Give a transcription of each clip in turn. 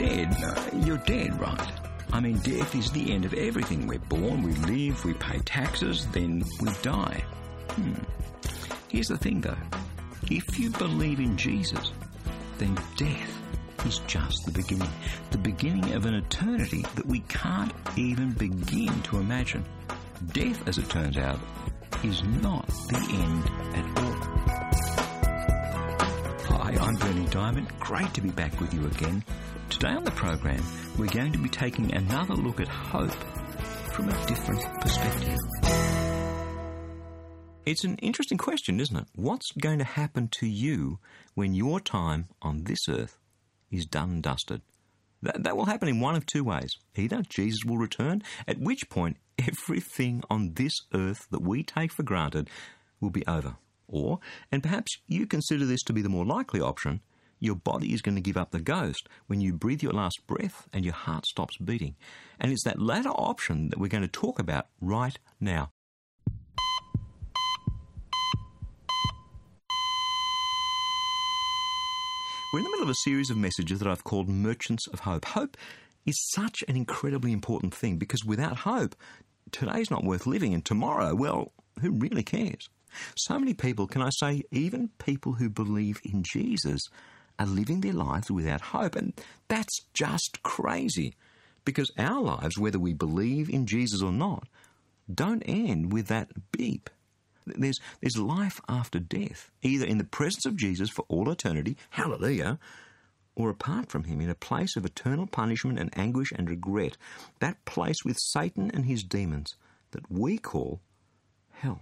dead, you're dead, right? I mean, death is the end of everything. We're born, we live, we pay taxes, then we die. Here's the thing, though. If you believe in Jesus, then death is just the beginning of an eternity that we can't even begin to imagine. Death, as it turns out, is not the end at all. Hi, I'm Berni Dymet. Great to be back with you again. Today on the program, we're going to be taking another look at hope from a different perspective. It's an interesting question, isn't it? What's going to happen to you when your time on this earth is done and dusted? That will happen in one of two ways. Either Jesus will return, at which point everything on this earth that we take for granted will be over. Or, and perhaps you consider this to be the more likely option, your body is going to give up the ghost when you breathe your last breath and your heart stops beating. And it's that latter option that we're going to talk about right now. We're in the middle of a series of messages that I've called Merchants of Hope. Hope is such an incredibly important thing because without hope, today's not worth living, and tomorrow, well, who really cares? So many people, can I say, even people who believe in Jesus, are living their lives without hope, and that's just crazy because our lives, whether we believe in Jesus or not, don't end with that beep. There's life after death, either in the presence of Jesus for all eternity, hallelujah, or apart from him in a place of eternal punishment and anguish and regret, that place with Satan and his demons that we call hell.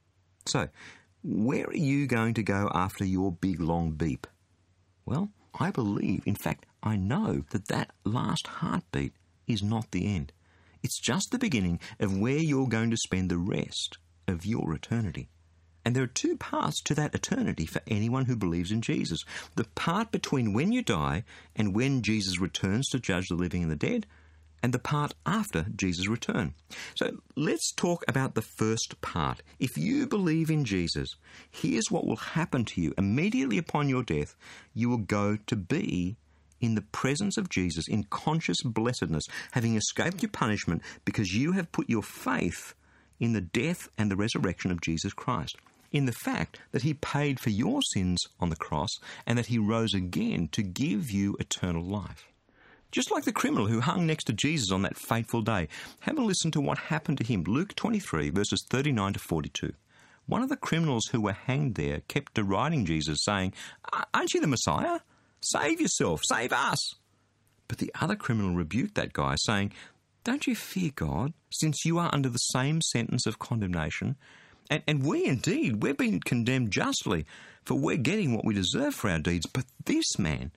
So, where are you going to go after your big long beep? Well, I believe, in fact, I know that last heartbeat is not the end. It's just the beginning of where you're going to spend the rest of your eternity. And there are two parts to that eternity for anyone who believes in Jesus. The part between when you die and when Jesus returns to judge the living and the dead, and the part after Jesus' return. So let's talk about the first part. If you believe in Jesus, here's what will happen to you. Immediately upon your death, you will go to be in the presence of Jesus in conscious blessedness, having escaped your punishment because you have put your faith in the death and the resurrection of Jesus Christ, in the fact that he paid for your sins on the cross and that he rose again to give you eternal life. Just like the criminal who hung next to Jesus on that fateful day. Have a listen to what happened to him. Luke 23, verses 39 to 42. One of the criminals who were hanged there kept deriding Jesus, saying, "Aren't you the Messiah? Save yourself, save us." But the other criminal rebuked that guy, saying, "Don't you fear God, since you are under the same sentence of condemnation? And we indeed, we're being condemned justly, for we're getting what we deserve for our deeds. But this man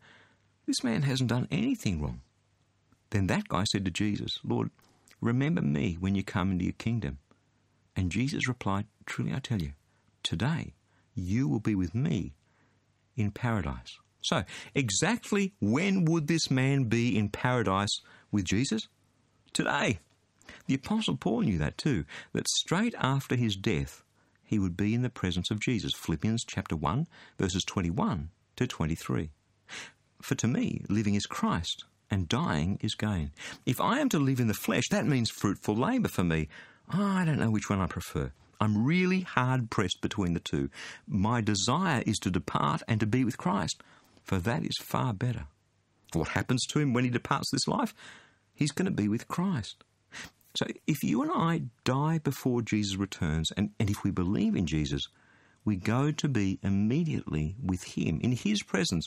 hasn't done anything wrong." Then that guy said to Jesus, "Lord, remember me when you come into your kingdom." And Jesus replied, "Truly I tell you, today you will be with me in paradise." So, exactly when would this man be in paradise with Jesus? Today. The Apostle Paul knew that too, that straight after his death, he would be in the presence of Jesus. Philippians chapter 1, verses 21 to 23. For to me, living is Christ, and dying is gain. If I am to live in the flesh, that means fruitful labour for me. I don't know which one I prefer. I'm really hard-pressed between the two. My desire is to depart and to be with Christ, for that is far better. What happens to him when he departs this life? He's going to be with Christ. So if you and I die before Jesus returns, and if we believe in Jesus, we go to be immediately with him, in his presence.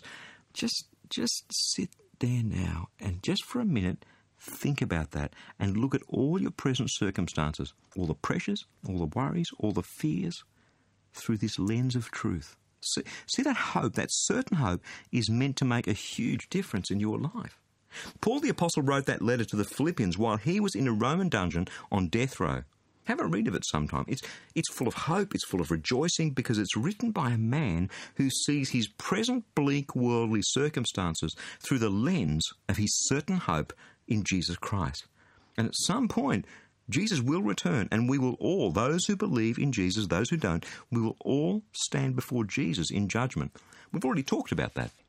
Just sit there now and just for a minute think about that and look at all your present circumstances, all the pressures, all the worries, all the fears, through this lens of truth. See that hope, that certain hope, is meant to make a huge difference in your life. Paul the Apostle wrote that letter to the Philippians while he was in a Roman dungeon on death row. Have a read of it sometime. It's full of hope, it's full of rejoicing, because it's written by a man who sees his present bleak worldly circumstances through the lens of his certain hope in Jesus Christ. And at some point, Jesus will return, and we will all, those who believe in Jesus, those who don't, we will all stand before Jesus in judgment. We've already talked about that.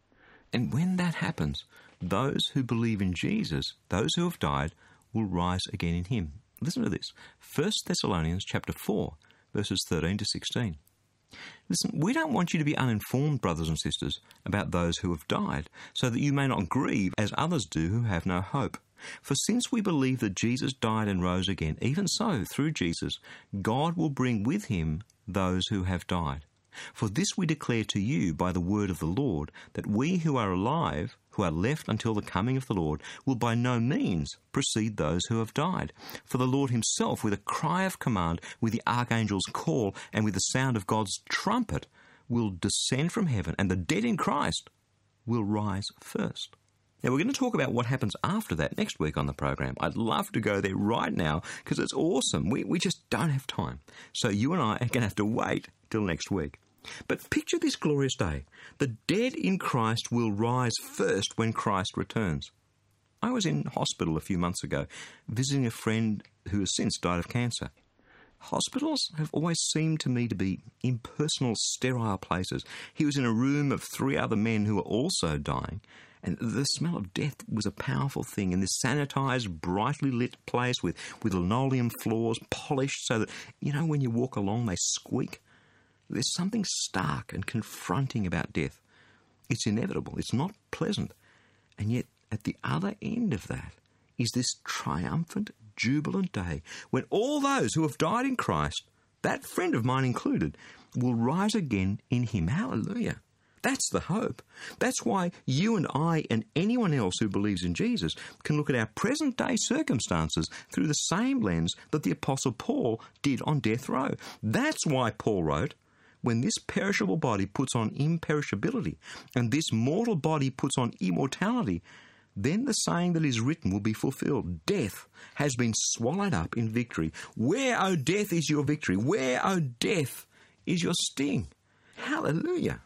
And when that happens, those who believe in Jesus, those who have died, will rise again in him. Listen to this. 1 Thessalonians chapter 4, verses 13 to 16. Listen, we don't want you to be uninformed, brothers and sisters, about those who have died, so that you may not grieve as others do who have no hope. For since we believe that Jesus died and rose again, even so, through Jesus, God will bring with him those who have died. For this we declare to you by the word of the Lord, that we who are alive, who are left until the coming of the Lord, will by no means precede those who have died. For the Lord himself, with a cry of command, with the archangel's call, and with the sound of God's trumpet, will descend from heaven, and the dead in Christ will rise first. Now, we're going to talk about what happens after that next week on the program. I'd love to go there right now because it's awesome. We just don't have time. So you and I are going to have to wait till next week. But picture this glorious day. The dead in Christ will rise first when Christ returns. I was in hospital a few months ago visiting a friend who has since died of cancer. Hospitals have always seemed to me to be impersonal, sterile places. He was in a room of 3 other men who were also dying, and the smell of death was a powerful thing in this sanitised, brightly lit place with linoleum floors polished so that, when you walk along they squeak. There's something stark and confronting about death. It's inevitable. It's not pleasant. And yet, at the other end of that is this triumphant, jubilant day when all those who have died in Christ, that friend of mine included, will rise again in him. Hallelujah. That's the hope. That's why you and I and anyone else who believes in Jesus can look at our present-day circumstances through the same lens that the Apostle Paul did on death row. That's why Paul wrote, when this perishable body puts on imperishability and this mortal body puts on immortality, then the saying that is written will be fulfilled. Death has been swallowed up in victory. Where, O death, is your victory? Where, O death, is your sting? Hallelujah.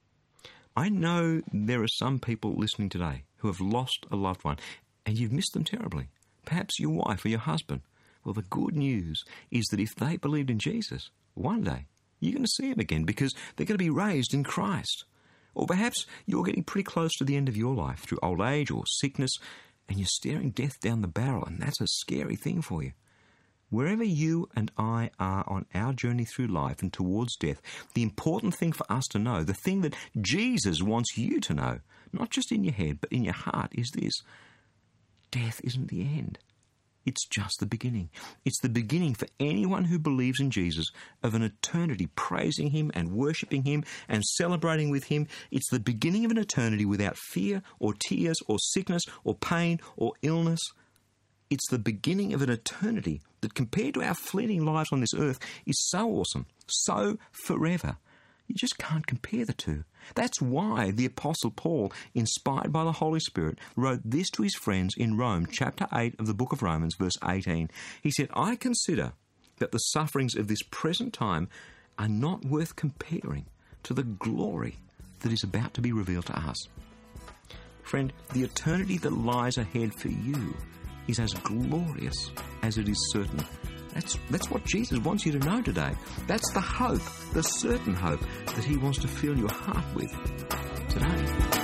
I know there are some people listening today who have lost a loved one and you've missed them terribly. Perhaps your wife or your husband. Well, the good news is that if they believed in Jesus, one day you're going to see them again because they're going to be raised in Christ. Or perhaps you're getting pretty close to the end of your life through old age or sickness and you're staring death down the barrel, and that's a scary thing for you. Wherever you and I are on our journey through life and towards death, the important thing for us to know, the thing that Jesus wants you to know, not just in your head but in your heart, is this: death isn't the end. It's just the beginning. It's the beginning for anyone who believes in Jesus of an eternity praising him and worshipping him and celebrating with him. It's the beginning of an eternity without fear or tears or sickness or pain or illness. It's the beginning of an eternity that, compared to our fleeting lives on this earth, is so awesome, so forever. You just can't compare the two. That's why the Apostle Paul, inspired by the Holy Spirit, wrote this to his friends in Rome, chapter 8 of the book of Romans, verse 18. He said, I consider that the sufferings of this present time are not worth comparing to the glory that is about to be revealed to us. Friend, the eternity that lies ahead for you is as glorious as it is certain. That's what Jesus wants you to know today. That's the hope, the certain hope that he wants to fill your heart with today.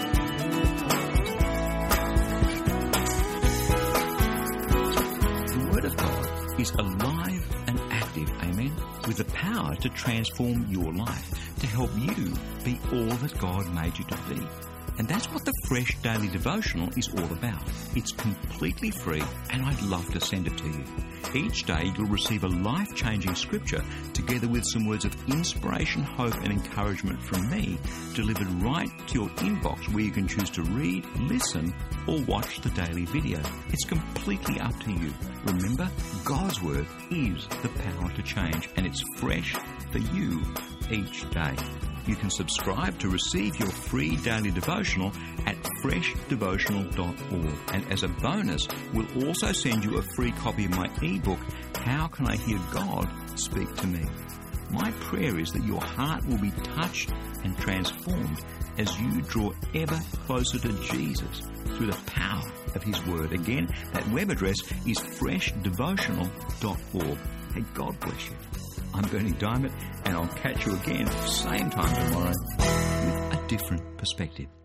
The Word of God is alive and active, amen, with the power to transform your life, to help you be all that God made you to be. And that's what the Fresh Daily Devotional is all about. It's completely free, and I'd love to send it to you. Each day you'll receive a life-changing scripture together with some words of inspiration, hope and encouragement from me, delivered right to your inbox, where you can choose to read, listen or watch the daily video. It's completely up to you. Remember, God's Word is the power to change, and it's fresh for you each day. You can subscribe to receive your free daily devotional at freshdevotional.org. And as a bonus, we'll also send you a free copy of my ebook, How Can I Hear God Speak to Me? My prayer is that your heart will be touched and transformed as you draw ever closer to Jesus through the power of his word. Again, that web address is freshdevotional.org. Hey, God bless you. I'm Bernie Diamond, and I'll catch you again same time tomorrow with a different perspective.